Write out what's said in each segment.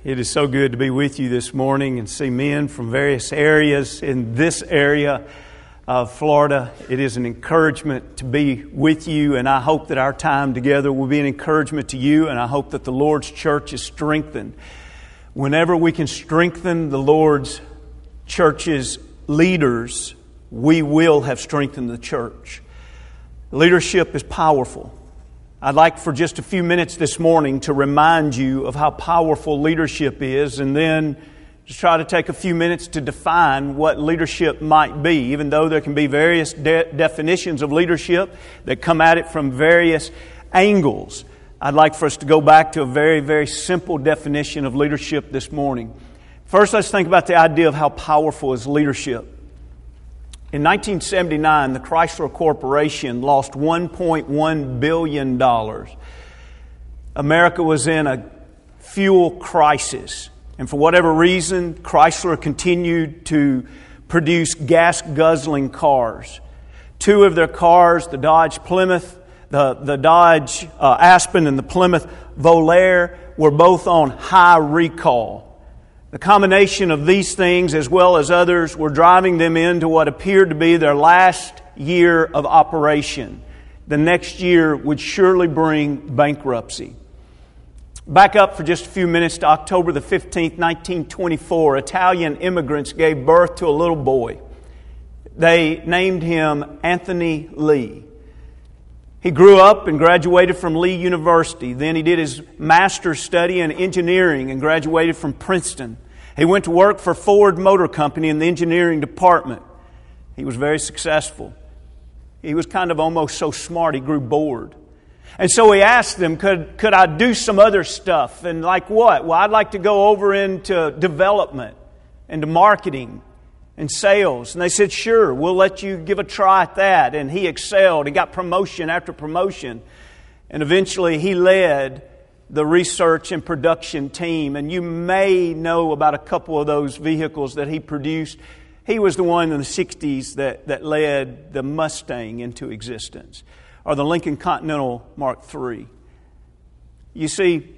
It is so good to be with you this morning and see men from various areas in this area of Florida. It is an encouragement to be with you, and I hope that our time together will be an encouragement to you, and I hope that the Lord's church is strengthened. Whenever we can strengthen the Lord's church's leaders, we will have strengthened the church. Leadership is powerful. I'd like for just a few minutes this morning to remind you of how powerful leadership is, and then just try to take a few minutes to define what leadership might be, even though there can be various definitions of leadership that come at it from various angles. I'd like for us to go back to a very, very simple definition of leadership this morning. First, let's think about the idea of how powerful is leadership. In 1979, the Chrysler Corporation lost $1.1 billion. America was in a fuel crisis. And for whatever reason, Chrysler continued to produce gas-guzzling cars. Two of their cars, the Dodge Plymouth, the Dodge Aspen and the Plymouth Volare, were both on high recall. The combination of these things, as well as others, were driving them into what appeared to be their last year of operation. The next year would surely bring bankruptcy. Back up for just a few minutes to October the 15th, 1924. Italian immigrants gave birth to a little boy. They named him Anthony Lee. He grew up and graduated from Lee University. Then he did his master's study in engineering and graduated from Princeton. He went to work for Ford Motor Company in the engineering department. He was very successful. He was kind of almost so smart he grew bored. And so he asked them, could I do some other stuff? And like what? Well, I'd like to go over into development, into marketing and sales. And they said, sure, we'll let you give a try at that. And he excelled. He got promotion after promotion. And eventually he led the research and production team. And you may know about a couple of those vehicles that he produced. He was the one in the 60s that led the Mustang into existence, or the Lincoln Continental Mark III. You see,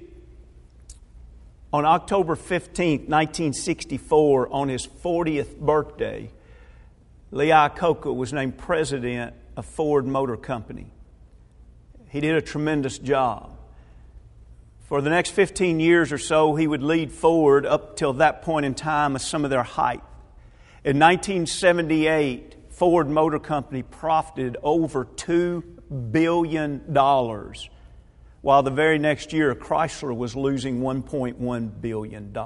on October 15th, 1964, on his 40th birthday, Lee Iacocca was named president of Ford Motor Company. He did a tremendous job. For the next 15 years or so, he would lead Ford up till that point in time of some of their height. In 1978, Ford Motor Company profited over $2 billion, while the very next year Chrysler was losing $1.1 billion.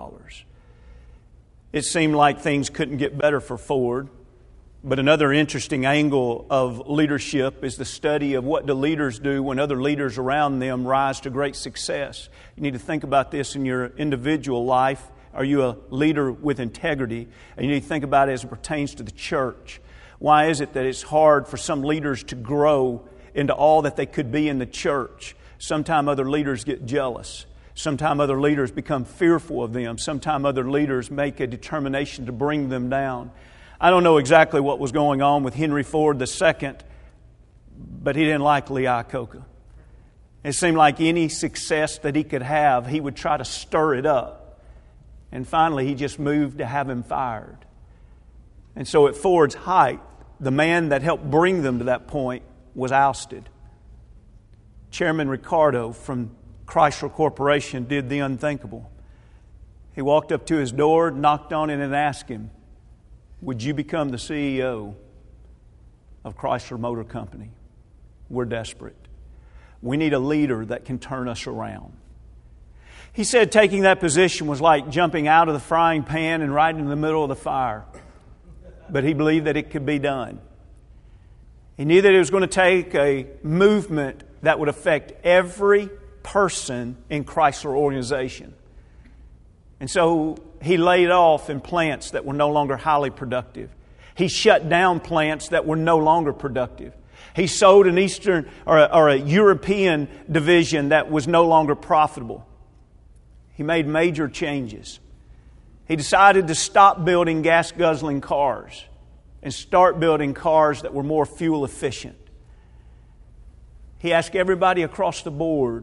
It seemed like things couldn't get better for Ford. But another interesting angle of leadership is the study of what do leaders do when other leaders around them rise to great success. You need to think about this in your individual life. Are you a leader with integrity? And you need to think about it as it pertains to the church. Why is it that it's hard for some leaders to grow into all that they could be in the church? Sometimes other leaders get jealous. Sometimes other leaders become fearful of them. Sometimes other leaders make a determination to bring them down. I don't know exactly what was going on with Henry Ford II, but he didn't like Lee Iacocca. It seemed like any success that he could have, he would try to stir it up. And finally, he just moved to have him fired. And so at Ford's height, the man that helped bring them to that point was ousted. Chairman Ricardo from Chrysler Corporation did the unthinkable. He walked up to his door, knocked on it, and asked him, would you become the CEO of Chrysler Motor Company? We're desperate. We need a leader that can turn us around. He said taking that position was like jumping out of the frying pan and right in the middle of the fire. But he believed that it could be done. He knew that it was going to take a movement that would affect every person in Chrysler organization. And so he laid off in plants that were no longer highly productive. He shut down plants that were no longer productive. He sold an Eastern or a European division that was no longer profitable. He made major changes. He decided to stop building gas-guzzling cars and start building cars that were more fuel efficient. He asked everybody across the board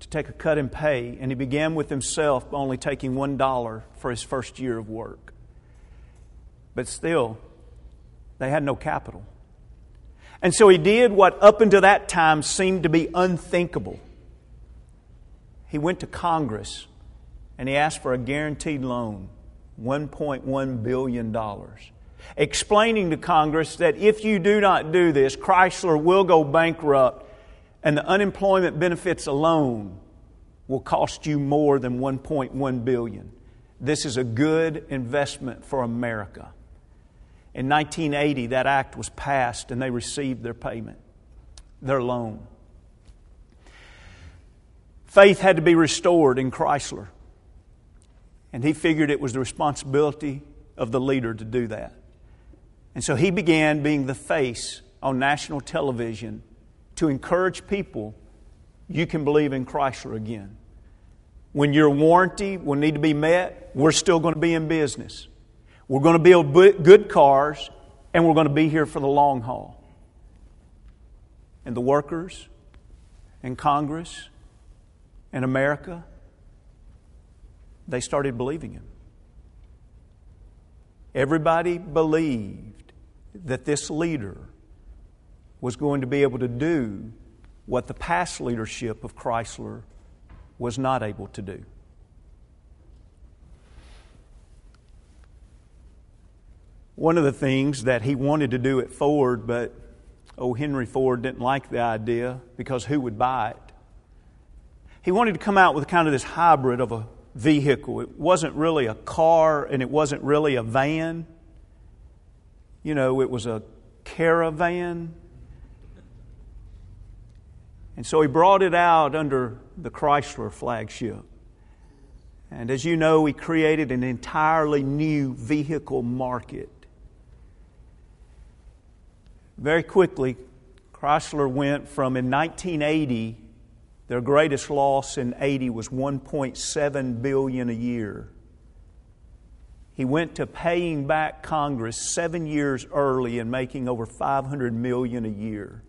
to take a cut in pay, and he began with himself only taking $1 for his first year of work. But still, they had no capital. And so he did what up until that time seemed to be unthinkable. He went to Congress and he asked for a guaranteed loan, $1.1 billion, explaining to Congress that if you do not do this, Chrysler will go bankrupt and the unemployment benefits alone will cost you more than $1.1 billion. This is a good investment for America. In 1980, that act was passed and they received their payment, their loan. Faith had to be restored in Chrysler. And he figured it was the responsibility of the leader to do that. And so he began being the face on national television to encourage people, you can believe in Chrysler again. When your warranty will need to be met, we're still going to be in business. We're going to build good cars, and we're going to be here for the long haul. And the workers and Congress and America, they started believing him. Everybody believed that this leader was going to be able to do what the past leadership of Chrysler was not able to do. One of the things that he wanted to do at Ford, but Henry Ford didn't like the idea because who would buy it? He wanted to come out with kind of this hybrid of a vehicle. It wasn't really a car and it wasn't really a van. You know, it was a caravan. And so he brought it out under the Chrysler flagship. And as you know, he created an entirely new vehicle market. Very quickly, Chrysler went from, in 1980, their greatest loss in 80 was $1.7 billion a year. He went to paying back Congress 7 years early and making over $500 million a year.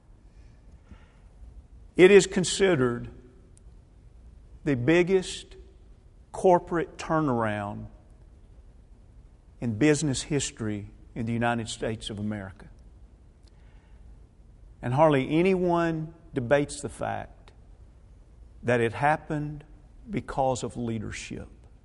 It is considered the biggest corporate turnaround in business history in the United States of America. And hardly anyone debates the fact that it happened because of leadership.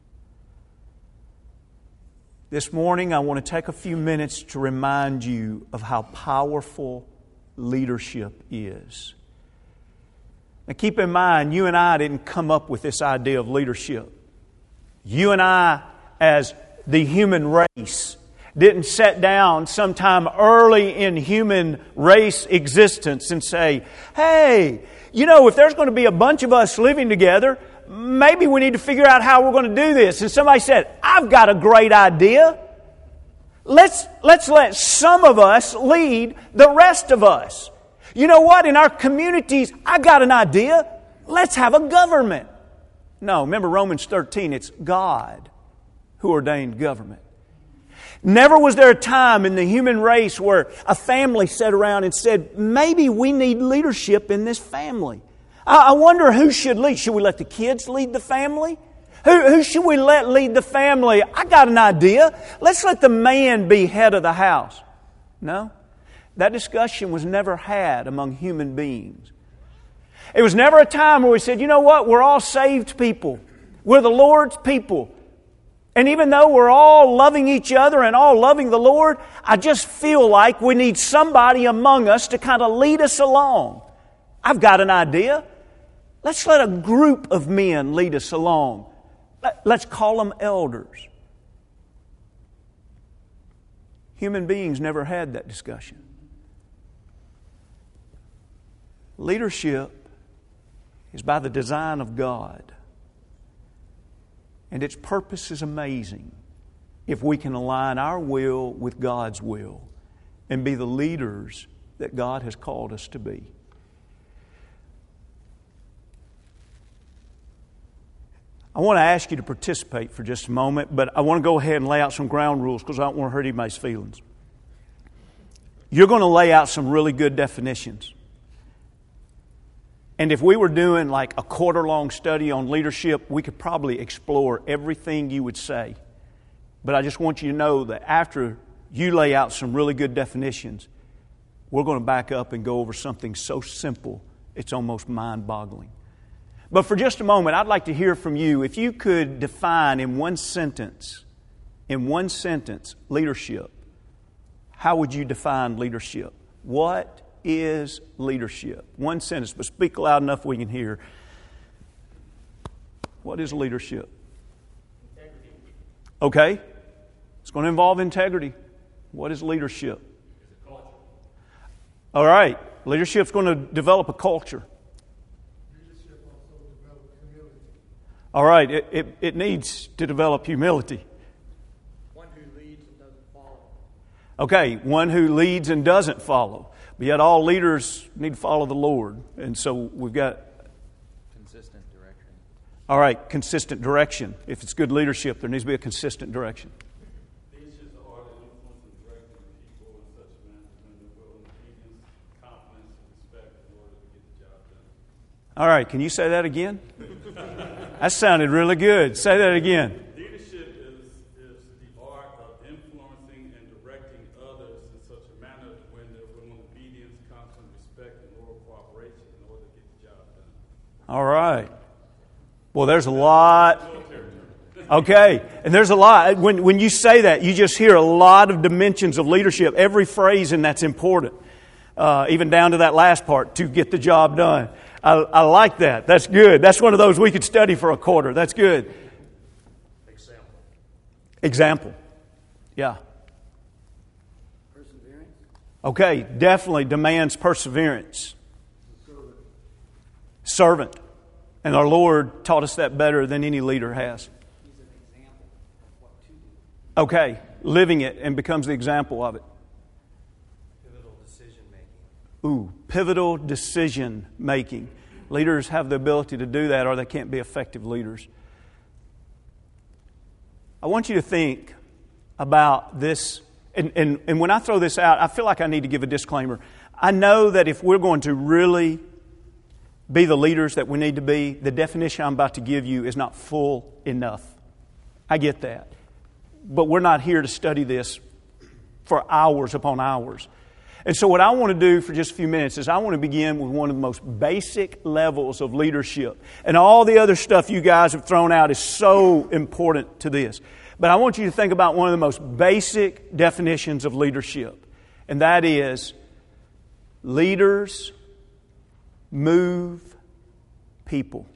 This morning, I want to take a few minutes to remind you of how powerful leadership is. Now keep in mind, you and I didn't come up with this idea of leadership. You and I, as the human race, didn't sit down sometime early in human race existence and say, hey, you know, if there's going to be a bunch of us living together, maybe we need to figure out how we're going to do this. And somebody said, I've got a great idea. Let's let some of us lead the rest of us. You know what? In our communities, I got an idea. Let's have a government. No, remember Romans 13, it's God who ordained government. Never was there a time in the human race where a family sat around and said, maybe we need leadership in this family. I wonder who should lead. Should we let the kids lead the family? Who should we let lead the family? I got an idea. Let's let the man be head of the house. No, that discussion was never had among human beings. It was never a time where we said, you know what, we're all saved people. We're the Lord's people. And even though we're all loving each other and all loving the Lord, I just feel like we need somebody among us to kind of lead us along. I've got an idea. Let's let a group of men lead us along. Let's call them elders. Human beings never had that discussion. Leadership is by the design of God. And its purpose is amazing if we can align our will with God's will and be the leaders that God has called us to be. I want to ask you to participate for just a moment, but I want to go ahead and lay out some ground rules because I don't want to hurt anybody's feelings. You're going to lay out some really good definitions. And if we were doing like a quarter-long study on leadership, we could probably explore everything you would say. But I just want you to know that after you lay out some really good definitions, we're going to back up and go over something so simple, it's almost mind-boggling. But for just a moment, I'd like to hear from you. If you could define in one sentence, leadership, how would you define leadership? What is leadership? One sentence, but speak loud enough we can hear. What is leadership? Integrity. Okay. It's going to involve integrity. What is leadership? It's a culture. All right. Leadership's going to develop a culture. Leadership also develops humility. All right. It needs to develop humility. One who leads and doesn't follow. Okay. One who leads and doesn't follow. But yet all leaders need to follow the Lord. And so we've got... consistent direction. All right. Consistent direction. If it's good leadership, there needs to be a consistent direction. Leadership is the art of influencing and directing people in such a manner that they will obedience, confidence, and respect in order to get the job done. All right. Can you say that again? That sounded really good. Say that again. Leadership is the art of influencing and directing others in such a manner when they're willing obedience, confidence, respect, and loyal cooperation in order to get the job done. All right. Well, there's a lot. Okay. And there's a lot. When you say that, you just hear a lot of dimensions of leadership. Every phrase in that's important. Even down to that last part, to get the job done. I like that. That's good. That's one of those we could study for a quarter. That's good. Example. Yeah. Perseverance. Okay. Definitely demands perseverance. Servant. And our Lord taught us that better than any leader has. He's an example of what to do. Okay. Living it and becomes the example of it. Pivotal decision making. Ooh, pivotal decision making. Leaders have the ability to do that or they can't be effective leaders. I want you to think about this. And when I throw this out, I feel like I need to give a disclaimer. I know that if we're going to really be the leaders that we need to be, the definition I'm about to give you is not full enough. I get that. But we're not here to study this for hours upon hours. And so what I want to do for just a few minutes is I want to begin with one of the most basic levels of leadership. And all the other stuff you guys have thrown out is so important to this. But I want you to think about one of the most basic definitions of leadership. And that is, leaders move people.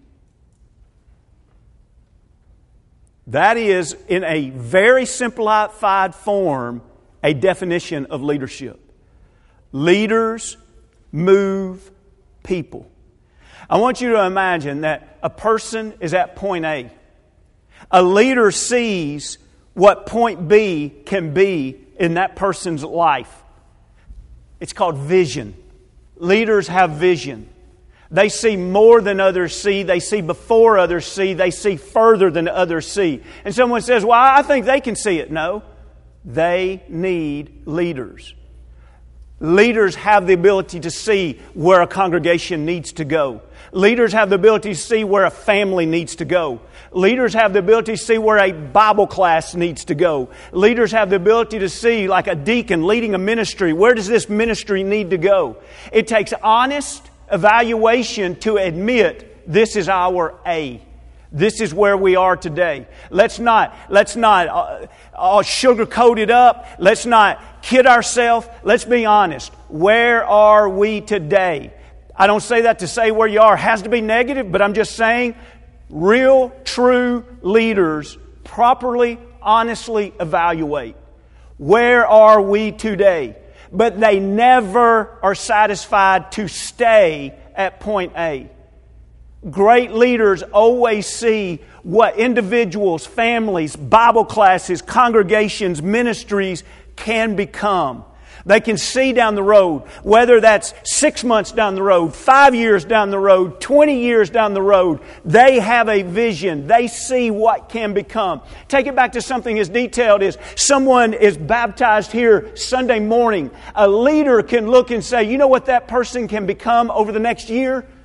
That is, in a very simplified form, a definition of leadership. Leaders move people. I want you to imagine that a person is at point A. A leader sees what point B can be in that person's life. It's called vision. Leaders have vision. They see more than others see. They see before others see. They see further than others see. And someone says, well, I think they can see it. No. They need leaders. Leaders have the ability to see where a congregation needs to go. Leaders have the ability to see where a family needs to go. Leaders have the ability to see where a Bible class needs to go. Leaders have the ability to see, like a deacon leading a ministry, where does this ministry need to go? It takes honest evaluation to admit this is our A. This is where we are today. Let's not sugarcoat it up. Let's not kid ourselves. Let's be honest. Where are we today? I don't say that to say where you are has to be negative, but I'm just saying real, true leaders properly, honestly evaluate. Where are we today? But they never are satisfied to stay at point A. Great leaders always see what individuals, families, Bible classes, congregations, ministries can become. They can see down the road, whether that's 6 months down the road, 5 years down the road, 20 years down the road. They have a vision. They see what can become. Take it back to something as detailed as someone is baptized here Sunday morning. A leader can look and say, you know what that person can become over the next year?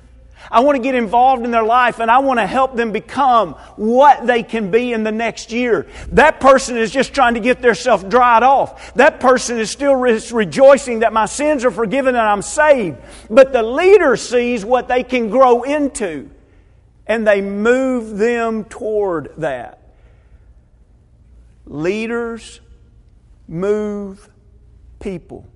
I want to get involved in their life, and I want to help them become what they can be in the next year. That person is just trying to get themselves dried off. That person is still rejoicing that my sins are forgiven and I'm saved. But the leader sees what they can grow into, and they move them toward that. Leaders move people.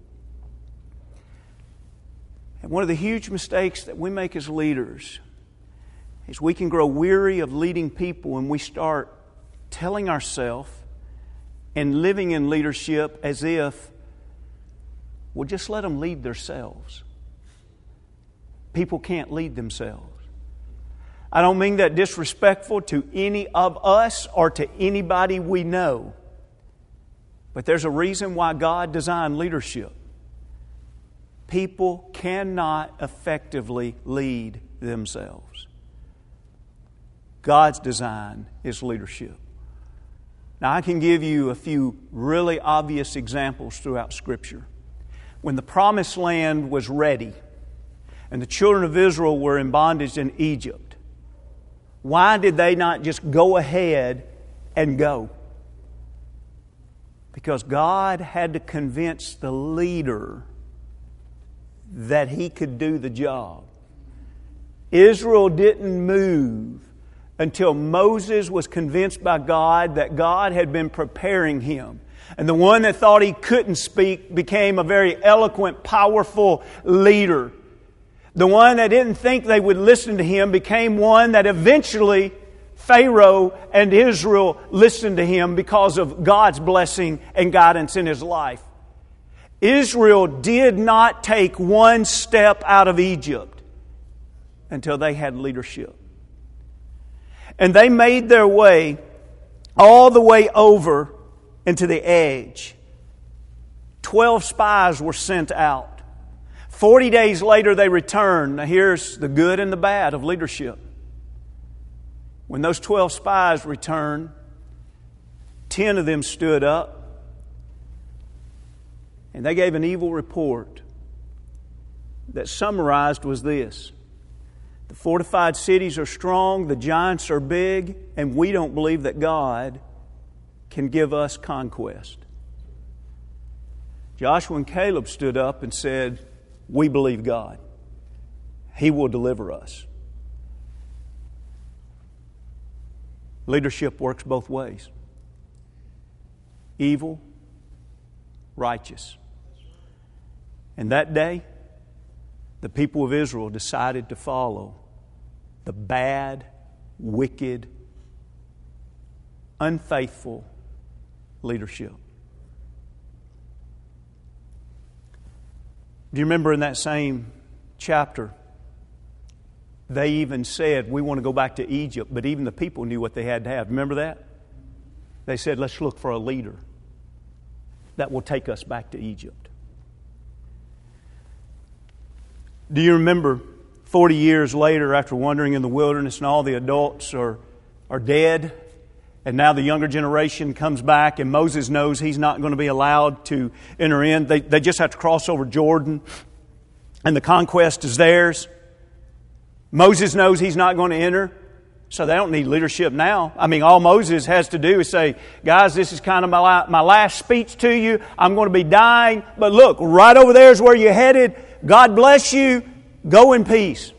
And one of the huge mistakes that we make as leaders is we can grow weary of leading people when we start telling ourselves and living in leadership as if we'll just let them lead themselves. People can't lead themselves. I don't mean that disrespectful to any of us or to anybody we know. But there's a reason why God designed leadership. People cannot effectively lead themselves. God's design is leadership. Now, I can give you a few really obvious examples throughout Scripture. When the Promised Land was ready and the children of Israel were in bondage in Egypt, why did they not just go ahead and go? Because God had to convince the leader that he could do the job. Israel didn't move until Moses was convinced by God that God had been preparing him. And the one that thought he couldn't speak became a very eloquent, powerful leader. The one that didn't think they would listen to him became one that eventually Pharaoh and Israel listened to him because of God's blessing and guidance in his life. Israel did not take one step out of Egypt until they had leadership. And they made their way all the way over into the edge. 12 spies were sent out. 40 days later they returned. Now here's the good and the bad of leadership. When those 12 spies returned, 10 of them stood up and they gave an evil report that summarized was this: the fortified cities are strong, the giants are big, and we don't believe that God can give us conquest. Joshua and Caleb stood up and said, we believe God. He will deliver us. Leadership works both ways. Evil, righteous. And that day, the people of Israel decided to follow the bad, wicked, unfaithful leadership. Do you remember in that same chapter, they even said, we want to go back to Egypt, but even the people knew what they had to have. Remember that? They said, let's look for a leader that will take us back to Egypt. Do you remember 40 years later, after wandering in the wilderness and all the adults are dead, and now the younger generation comes back and Moses knows he's not going to be allowed to enter in. They just have to cross over Jordan and the conquest is theirs. Moses knows he's not going to enter, so they don't need leadership now. I mean, all Moses has to do is say, guys, this is kind of my last speech to you. I'm going to be dying, but look, right over there is where you're headed. God bless you. Go in peace.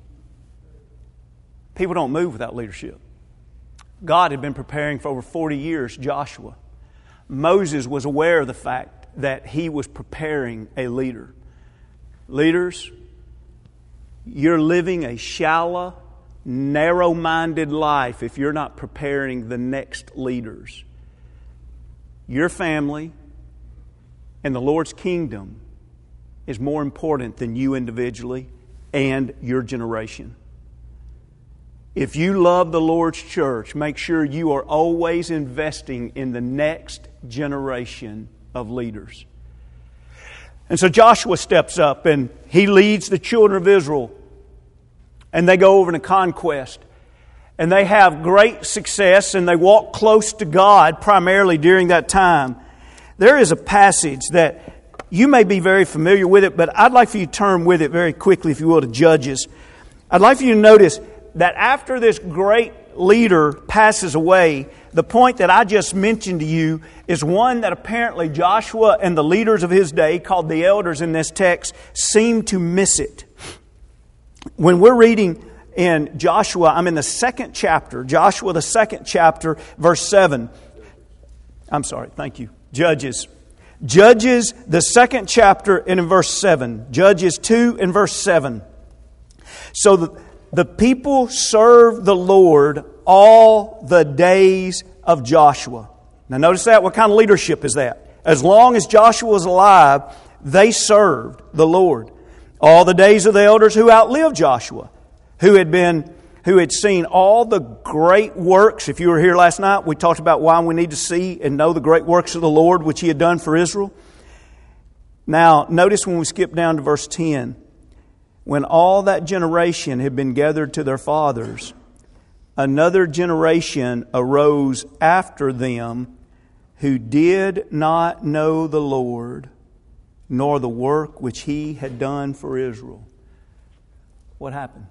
People don't move without leadership. God had been preparing for over 40 years Joshua. Moses was aware of the fact that he was preparing a leader. Leaders, you're living a shallow, narrow-minded life if you're not preparing the next leaders. Your family and the Lord's kingdom is more important than you individually and your generation. If you love the Lord's church, make sure you are always investing in the next generation of leaders. And so Joshua steps up and he leads the children of Israel. And they go over in a conquest. And they have great success and they walk close to God primarily during that time. There is a passage that you may be very familiar with it, but I'd like for you to turn with it very quickly, if you will, to Judges. I'd like for you to notice that after this great leader passes away, the point that I just mentioned to you is one that apparently Joshua and the leaders of his day, called the elders in this text, seem to miss it. When we're reading in Joshua, I'm in the 2nd chapter, Joshua the 2nd chapter, verse 7. I'm sorry, thank you. Judges. Judges, the 2nd chapter, and in verse 7. Judges 2 and verse 7. So the people served the Lord all the days of Joshua. Now notice that. What kind of leadership is that? As long as Joshua was alive, they served the Lord. All the days of the elders who outlived Joshua, who had seen all the great works. If you were here last night, we talked about why we need to see and know the great works of the Lord which He had done for Israel. Now, notice when we skip down to verse 10. When all that generation had been gathered to their fathers, another generation arose after them who did not know the Lord, nor the work which He had done for Israel. What happened?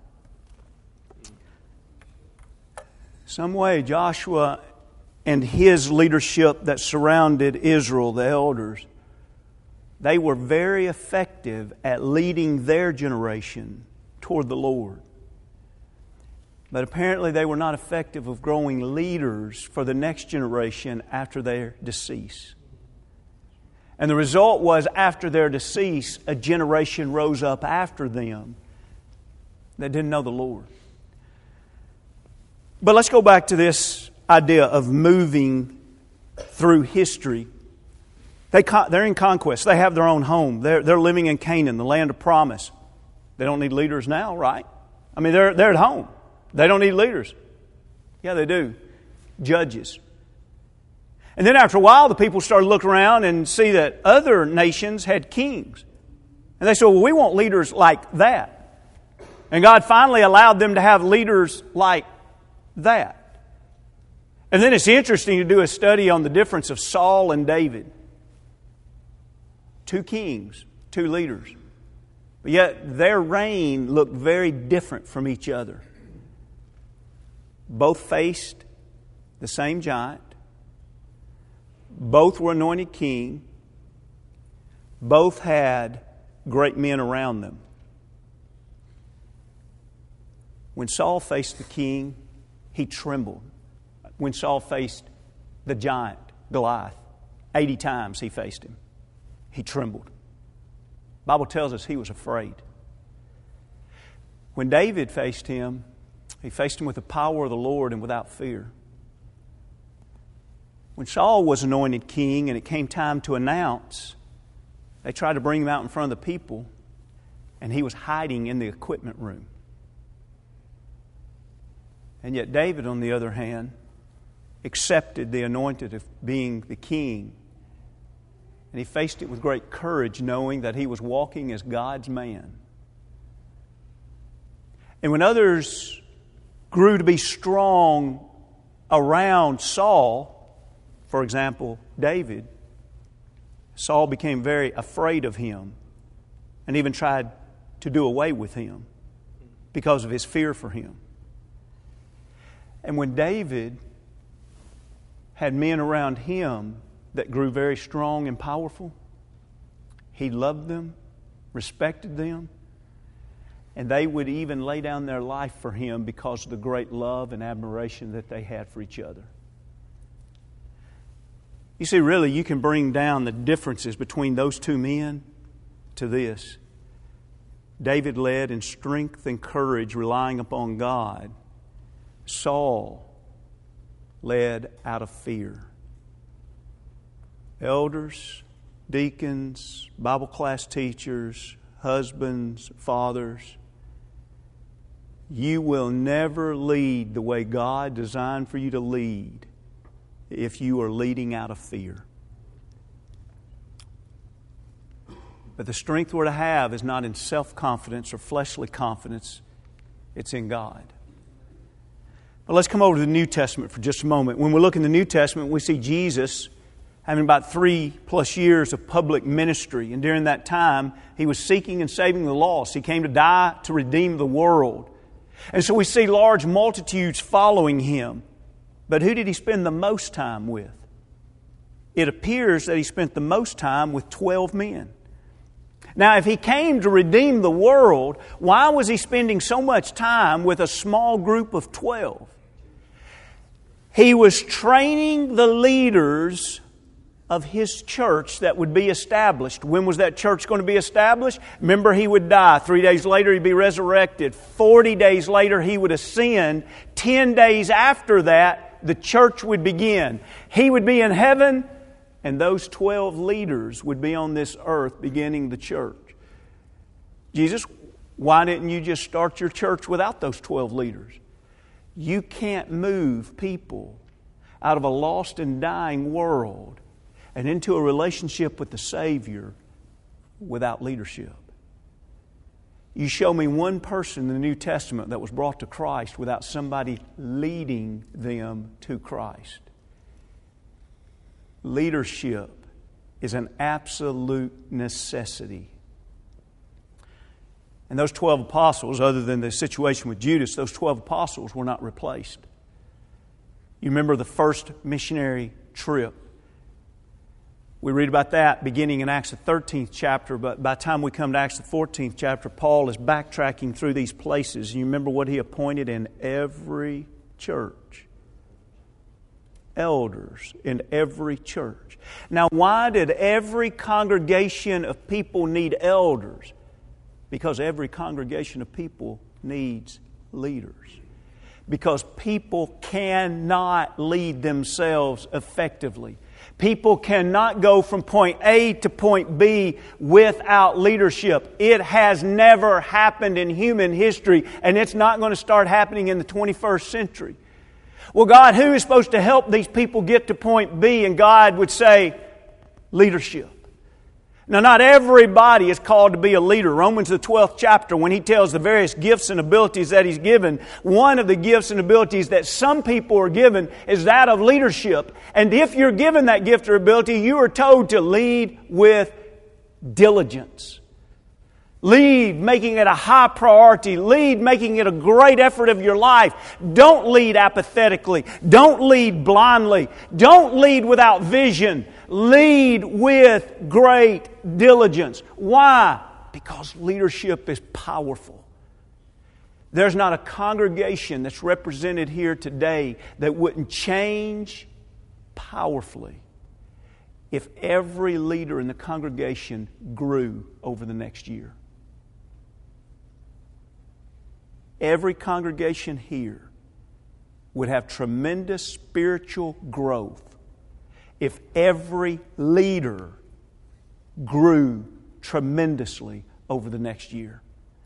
Some way Joshua and his leadership that surrounded Israel, the elders, they were very effective at leading their generation toward the Lord. But apparently they were not effective of growing leaders for the next generation after their decease. And the result was, after their decease, a generation rose up after them that didn't know the Lord. But let's go back to this idea of moving through history. They're in conquest. They have their own home. They're living in Canaan, the land of promise. They don't need leaders now, right? I mean, they're at home. They don't need leaders. Yeah, they do. Judges. And then after a while, the people started to look around and see that other nations had kings. And they said, well, we want leaders like that. And God finally allowed them to have leaders like that. And then it's interesting to do a study on the difference of Saul and David. 2 kings, 2 leaders. But yet their reign looked very different from each other. Both faced the same giant. Both were anointed king. Both had great men around them. When Saul faced the king, he trembled. When Saul faced the giant, Goliath, 80 times he faced him. He trembled. The Bible tells us he was afraid. When David faced him, he faced him with the power of the Lord and without fear. When Saul was anointed king and it came time to announce, they tried to bring him out in front of the people, and he was hiding in the equipment room. And yet David, on the other hand, accepted the anointed of being the king. And he faced it with great courage, knowing that he was walking as God's man. And when others grew to be strong around Saul, for example, David, Saul became very afraid of him and even tried to do away with him because of his fear for him. And when David had men around him that grew very strong and powerful, he loved them, respected them, and they would even lay down their life for him because of the great love and admiration that they had for each other. You see, really, you can bring down the differences between those 2 men to this. David led in strength and courage, relying upon God. Saul led out of fear. Elders, deacons, Bible class teachers, husbands, fathers, you will never lead the way God designed for you to lead if you are leading out of fear. But the strength we're to have is not in self-confidence or fleshly confidence. It's in God. But let's come over to the New Testament for just a moment. When we look in the New Testament, we see Jesus having about 3+ years of public ministry. And during that time, He was seeking and saving the lost. He came to die to redeem the world. And so we see large multitudes following Him. But who did He spend the most time with? It appears that He spent the most time with 12 men. Now, if He came to redeem the world, why was He spending so much time with a small group of 12? He was training the leaders of His church that would be established. When was that church going to be established? Remember, He would die. 3 days later, He'd be resurrected. 40 days later, He would ascend. 10 days after that, the church would begin. He would be in heaven, and those 12 leaders would be on this earth beginning the church. Jesus, why didn't you just start your church without those 12 leaders? You can't move people out of a lost and dying world and into a relationship with the Savior without leadership. You show me one person in the New Testament that was brought to Christ without somebody leading them to Christ. Leadership is an absolute necessity. And those 12 apostles, other than the situation with Judas, those 12 apostles were not replaced. You remember the first missionary trip. We read about that beginning in Acts the 13th chapter, but by the time we come to Acts the 14th chapter, Paul is backtracking through these places. You remember what he appointed in every church. Elders in every church. Now, why did every congregation of people need elders? Because every congregation of people needs leaders. Because people cannot lead themselves effectively. People cannot go from point A to point B without leadership. It has never happened in human history, and it's not going to start happening in the 21st century. Well, God, who is supposed to help these people get to point B? And God would say, leadership. Now, not everybody is called to be a leader. Romans, the 12th chapter, when he tells the various gifts and abilities that he's given, one of the gifts and abilities that some people are given is that of leadership. And if you're given that gift or ability, you are told to lead with diligence. Lead, making it a high priority. Lead, making it a great effort of your life. Don't lead apathetically. Don't lead blindly. Don't lead without vision. Lead with great diligence. Why? Because leadership is powerful. There's not a congregation that's represented here today that wouldn't change powerfully if every leader in the congregation grew over the next year. Every congregation here would have tremendous spiritual growth if every leader grew tremendously over the next year.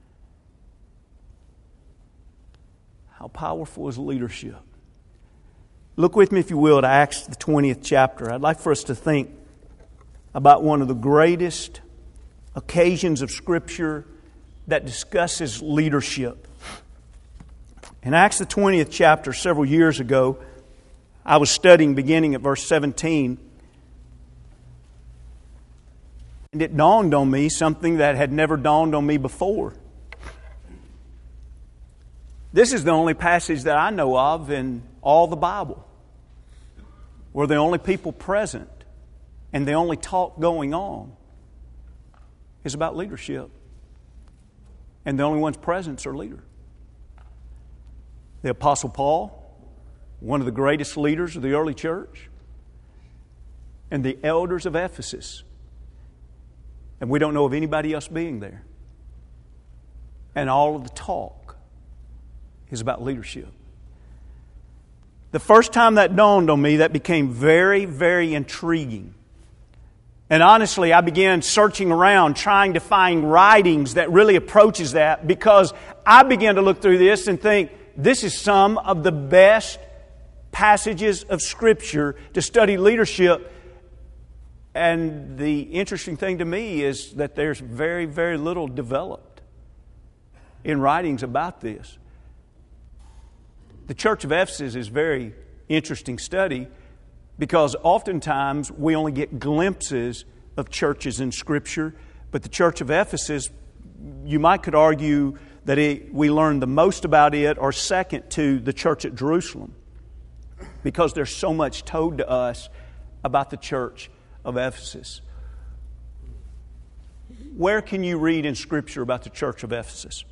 How powerful is leadership? Look with me, if you will, to Acts the 20th chapter. I'd like for us to think about one of the greatest occasions of Scripture that discusses leadership. In Acts the 20th chapter, several years ago, I was studying beginning at verse 17. And it dawned on me something that had never dawned on me before. This is the only passage that I know of in all the Bible where the only people present and the only talk going on is about leadership. And the only ones present are leaders. The Apostle Paul, one of the greatest leaders of the early church, and the elders of Ephesus. And we don't know of anybody else being there. And all of the talk is about leadership. The first time that dawned on me, that became very, very intriguing. And honestly, I began searching around, trying to find writings that really approaches that, because I began to look through this and think, this is some of the best passages of Scripture to study leadership. And the interesting thing to me is that there's very, very little developed in writings about this. The Church of Ephesus is a very interesting study because oftentimes we only get glimpses of churches in Scripture. But the Church of Ephesus, you might could argue that we learn the most about it are second to the church at Jerusalem, because there's so much told to us about the church of Ephesus. Where can you read in Scripture about the church of Ephesus?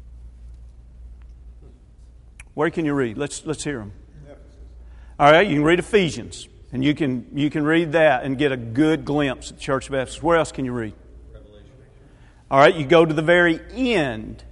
Where can you read? Let's hear them. All right, you can read Ephesians, and you can read that and get a good glimpse of the church of Ephesus. Where else can you read? Revelation. All right, you go to the very end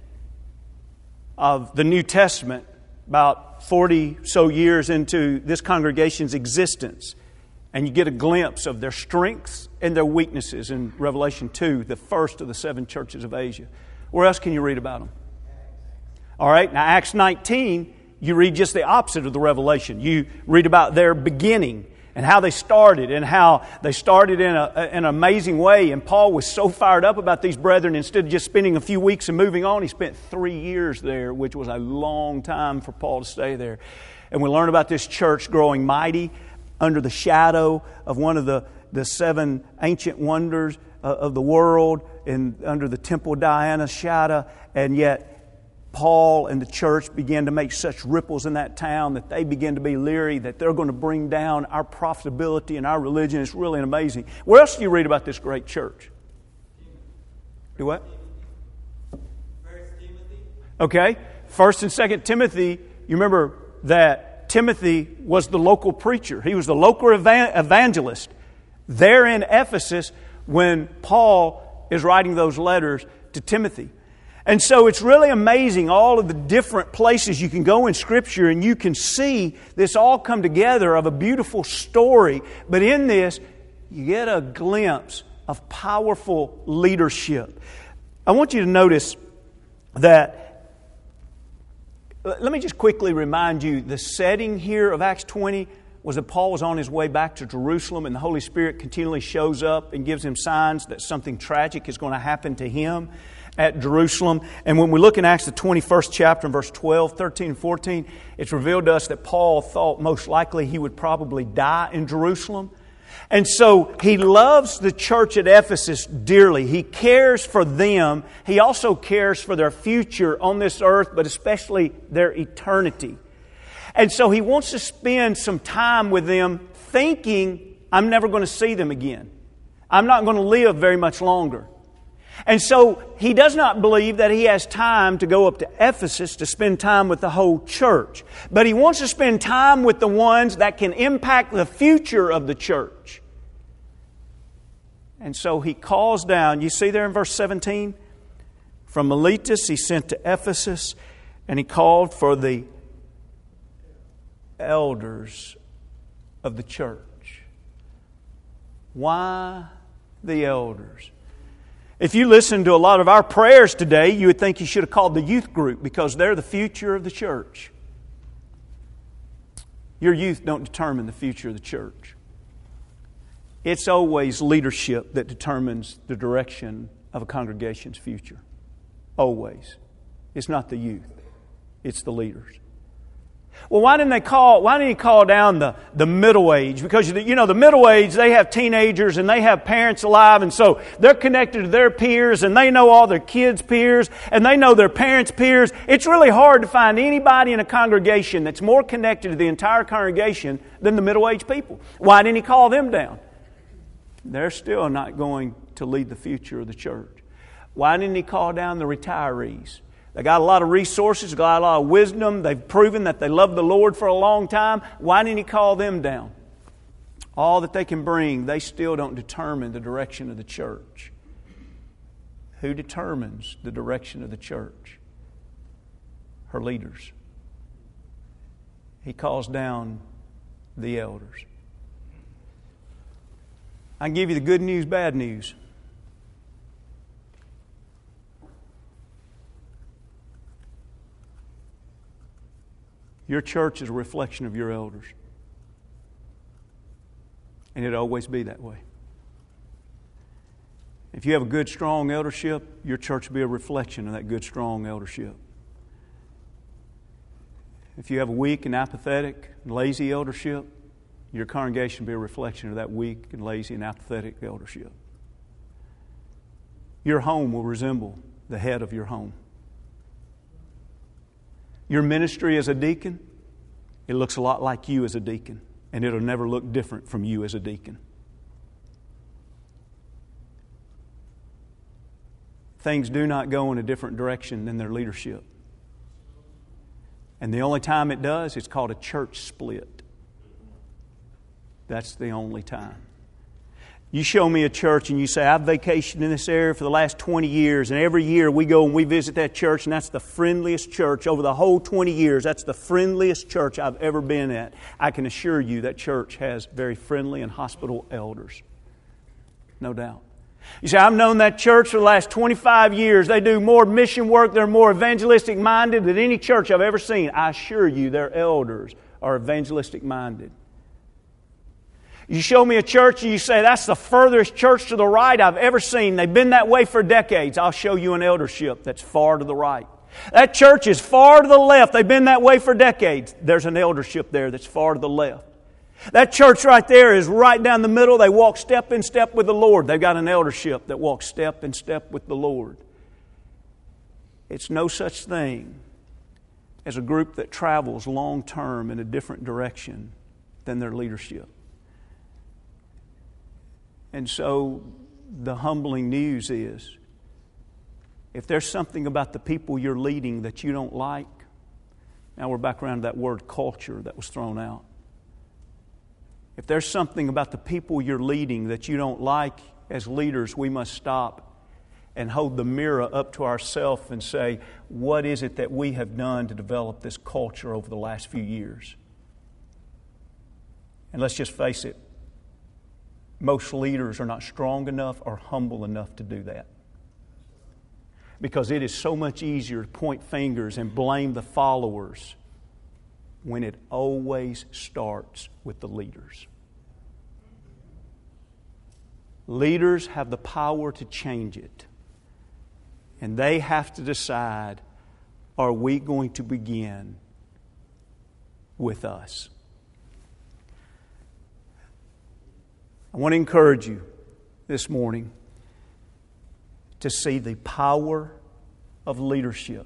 of the New Testament, about 40 so years into this congregation's existence, and you get a glimpse of their strengths and their weaknesses in Revelation 2, the first of the 7 churches of Asia. Where else can you read about them? All right, now Acts 19, you read just the opposite of the Revelation. You read about their beginning and how they started, and how they started in an amazing way. And Paul was so fired up about these brethren, instead of just spending a few weeks and moving on, he spent 3 years there, which was a long time for Paul to stay there. And we learn about this church growing mighty under the shadow of one of the 7 ancient wonders of the world, and under the Temple of Diana's shadow. And yet Paul and the church began to make such ripples in that town that they began to be leery that they're going to bring down our profitability and our religion. It's really amazing. Where else do you read about this great church? Do what? 1 Timothy. Okay. 1st and 2nd Timothy, you remember that Timothy was the local preacher. He was the local evangelist there in Ephesus when Paul is writing those letters to Timothy. And so it's really amazing, all of the different places you can go in Scripture, and you can see this all come together of a beautiful story. But in this, you get a glimpse of powerful leadership. I want you to notice that, let me just quickly remind you, the setting here of Acts 20 was that Paul was on his way back to Jerusalem, and the Holy Spirit continually shows up and gives him signs that something tragic is going to happen to him at Jerusalem. And when we look in Acts the 21st chapter in verse 12, 13, and 14, it's revealed to us that Paul thought most likely he would probably die in Jerusalem. And so he loves the church at Ephesus dearly. He cares for them. He also cares for their future on this earth, but especially their eternity. And so he wants to spend some time with them, thinking, I'm never going to see them again. I'm not going to live very much longer. And so he does not believe that he has time to go up to Ephesus to spend time with the whole church. But he wants to spend time with the ones that can impact the future of the church. And so he calls down, you see there in verse 17? From Miletus he sent to Ephesus, and he called for the elders of the church. Why the elders? If you listen to a lot of our prayers today, you would think you should have called the youth group, because they're the future of the church. Your youth don't determine the future of the church. It's always leadership that determines the direction of a congregation's future. Always. It's not the youth. It's the leaders. Well, why didn't he call down the middle age? Because, the middle age, they have teenagers and they have parents alive, and so they're connected to their peers, and they know all their kids' peers, and they know their parents' peers. It's really hard to find anybody in a congregation that's more connected to the entire congregation than the middle-aged people. Why didn't he call them down? They're still not going to lead the future of the church. Why didn't he call down the retirees? They got a lot of resources, got a lot of wisdom. They've proven that they love the Lord for a long time. Why didn't he call them down? All that they can bring, they still don't determine the direction of the church. Who determines the direction of the church? Her leaders. He calls down the elders. I can give you the good news, bad news. Your church is a reflection of your elders. And it'll always be that way. If you have a good, strong eldership, your church will be a reflection of that good, strong eldership. If you have a weak and apathetic and lazy eldership, your congregation will be a reflection of that weak and lazy and apathetic eldership. Your home will resemble the head of your home. Your ministry as a deacon, it looks a lot like you as a deacon, and it'll never look different from you as a deacon. Things do not go in a different direction than their leadership. And the only time it does, it's called a church split. That's the only time. You show me a church and you say, I've vacationed in this area for the last 20 years, and every year we go and we visit that church, and that's the friendliest church. Over the whole 20 years, that's the friendliest church I've ever been at. I can assure you that church has very friendly and hospitable elders. No doubt. You say, I've known that church for the last 25 years. They do more mission work. They're more evangelistic minded than any church I've ever seen. I assure you their elders are evangelistic minded. You show me a church and you say, that's the furthest church to the right I've ever seen. They've been that way for decades. I'll show you an eldership that's far to the right. That church is far to the left. They've been that way for decades. There's an eldership there that's far to the left. That church right there is right down the middle. They walk step in step with the Lord. They've got an eldership that walks step in step with the Lord. It's no such thing as a group that travels long term in a different direction than their leadership. And so the humbling news is, if there's something about the people you're leading that you don't like, now we're back around to that word culture that was thrown out. If there's something about the people you're leading that you don't like, as leaders, we must stop and hold the mirror up to ourselves and say, what is it that we have done to develop this culture over the last few years? And let's just face it, most leaders are not strong enough or humble enough to do that. Because it is so much easier to point fingers and blame the followers when it always starts with the leaders. Leaders have the power to change it. And they have to decide, are we going to begin with us? I want to encourage you this morning to see the power of leadership.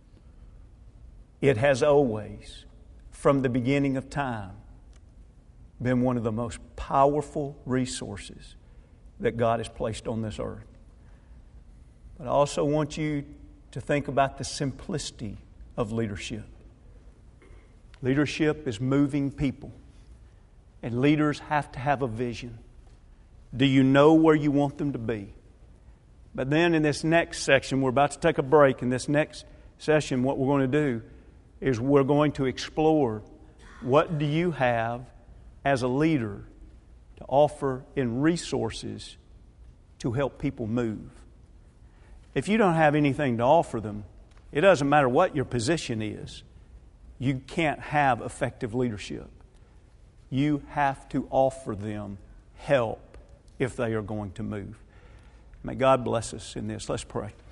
It has always, from the beginning of time, been one of the most powerful resources that God has placed on this earth. But I also want you to think about the simplicity of leadership. Leadership is moving people, and leaders have to have a vision. Do you know where you want them to be? But then in this next section, we're about to take a break. In this next session, what we're going to do is we're going to explore, what do you have as a leader to offer in resources to help people move? If you don't have anything to offer them, it doesn't matter what your position is. You can't have effective leadership. You have to offer them help if they are going to move. May God bless us in this. Let's pray.